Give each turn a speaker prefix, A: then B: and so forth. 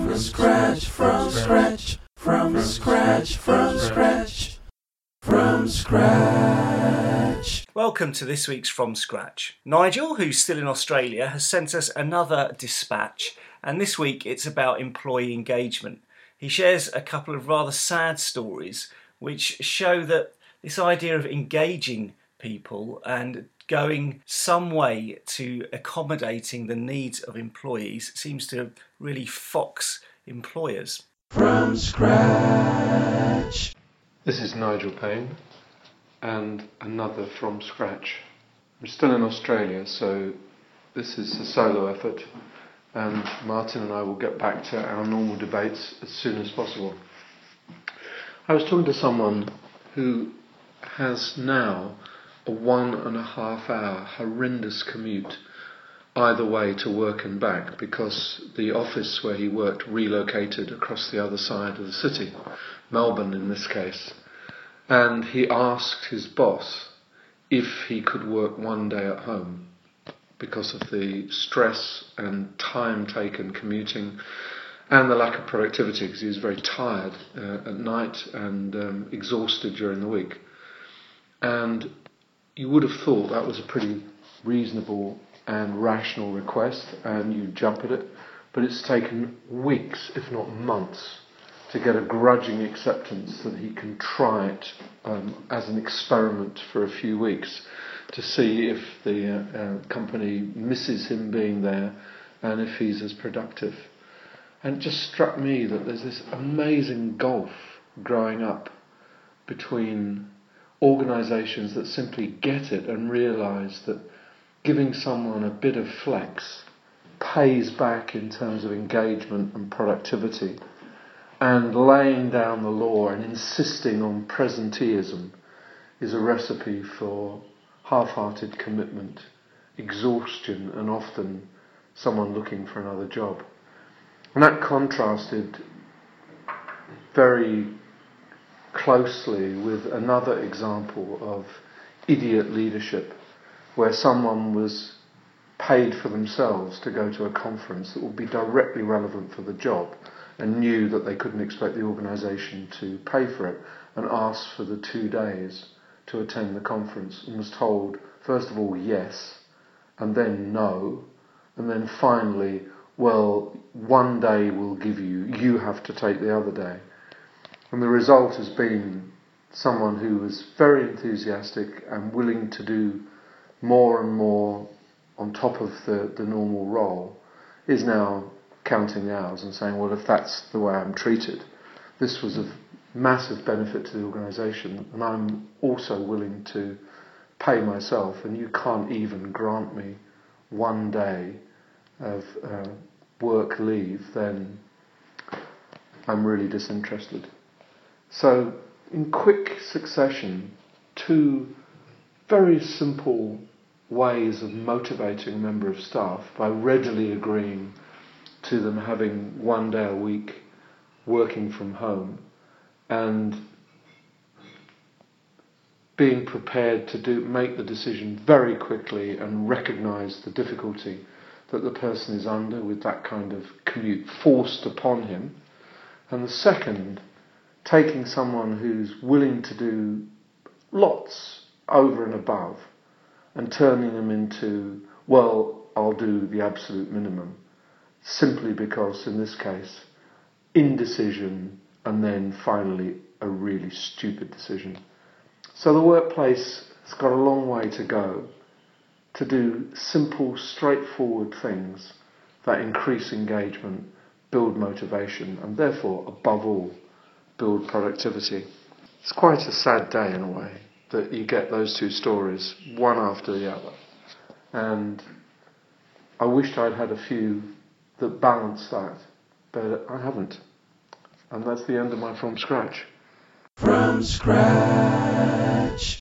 A: scratch, from scratch, from scratch, from scratch, from scratch.
B: Welcome to this week's From Scratch. Nigel, who's still in Australia, has sent us another dispatch, and this week it's about employee engagement. He shares a couple of rather sad stories which show that this idea of engaging people and going some way to accommodating the needs of employees seems to really fox employers.
A: From scratch.
C: This is Nigel Payne and another From Scratch. I'm still in Australia, so this is a solo effort, and Martin and I will get back to our normal debates as soon as possible. I was talking to someone who has now a 1.5 hour horrendous commute either way to work and back, because the office where he worked relocated across the other side of the city, Melbourne in this case, and he asked his boss if he could work one day at home because of the stress and time taken commuting and the lack of productivity, because he was very tired at night and exhausted during the week. And you would have thought that was a pretty reasonable and rational request, and you jump at it, but it's taken weeks, if not months, to get a grudging acceptance that he can try it as an experiment for a few weeks to see if the company misses him being there and if he's as productive. And it just struck me that there's this amazing gulf growing up between organisations that simply get it and realise that giving someone a bit of flex pays back in terms of engagement and productivity, and laying down the law and insisting on presenteeism is a recipe for half-hearted commitment, exhaustion, and often someone looking for another job. And that contrasted very closely with another example of idiot leadership, where someone was paid for themselves to go to a conference that would be directly relevant for the job and knew that they couldn't expect the organisation to pay for it, and asked for the 2 days to attend the conference and was told first of all yes, and then no, and then finally, well, 1 day we'll give you, you have to take the other day. And the result has been someone who was very enthusiastic and willing to do more and more on top of the normal role is now counting the hours and saying, well, if that's the way I'm treated, this was of massive benefit to the organisation, and I'm also willing to pay myself, and you can't even grant me 1 day of work leave, then I'm really disinterested. So, in quick succession, two very simple ways of motivating a member of staff by readily agreeing to them having 1 day a week working from home and being prepared to make the decision very quickly and recognise the difficulty that the person is under with that kind of commute forced upon him. And the second, taking someone who's willing to do lots over and above and turning them into, well, I'll do the absolute minimum, simply because, in this case, indecision and then finally a really stupid decision. So the workplace has got a long way to go to do simple, straightforward things that increase engagement, build motivation, and therefore, above all, build productivity. It's quite a sad day in a way that you get those two stories, one after the other. And I wished I'd had a few that balance that, but I haven't. And that's the end of my From Scratch.
A: From scratch.